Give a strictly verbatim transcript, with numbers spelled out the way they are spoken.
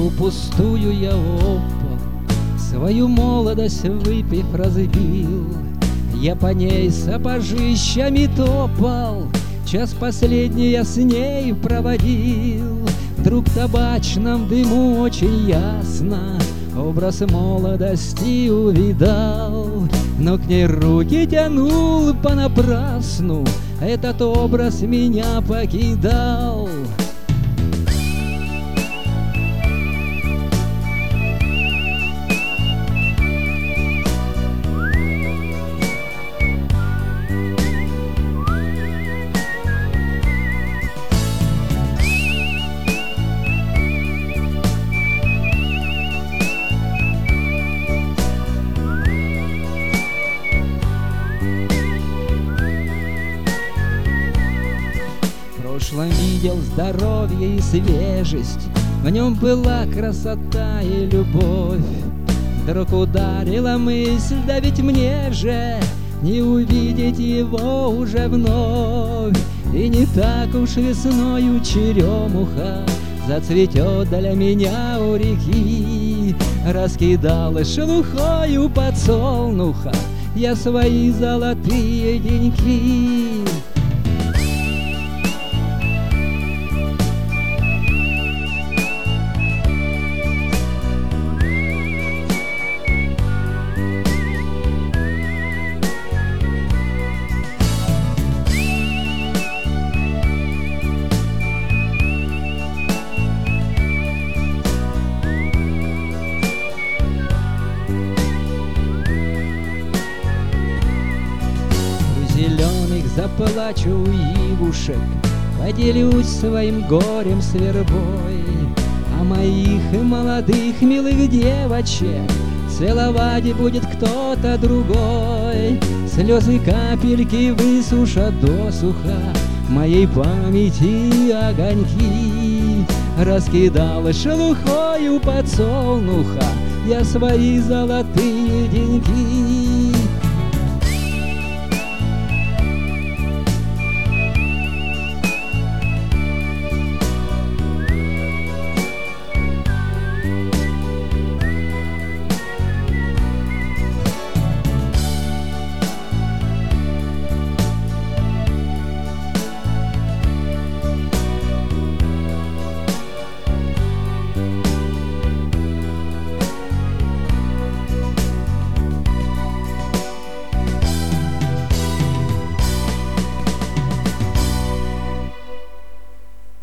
траву пустую я опал, свою молодость выпив разбил. Я по ней сапожищами топал, час последний я с ней проводил. Вдруг в табачном дыму очень ясно образ молодости увидал, но к ней руки тянул понапрасну, этот образ меня покидал. В прошлом видел здоровье и свежесть, в нем была красота и любовь. Вдруг ударила мысль, да ведь мне же не увидеть его уже вновь. И не так уж весною черемуха зацветет для меня у реки. Раскидалась шелухою подсолнуха я свои золотые деньки. Зеленых заплачу у ивушек, поделюсь своим горем с вербой. А моих молодых милых девочек целовать будет кто-то другой. Слезы капельки высушат досуха моей памяти огоньки. Раскидала шелухою подсолнуха я свои золотые деньги.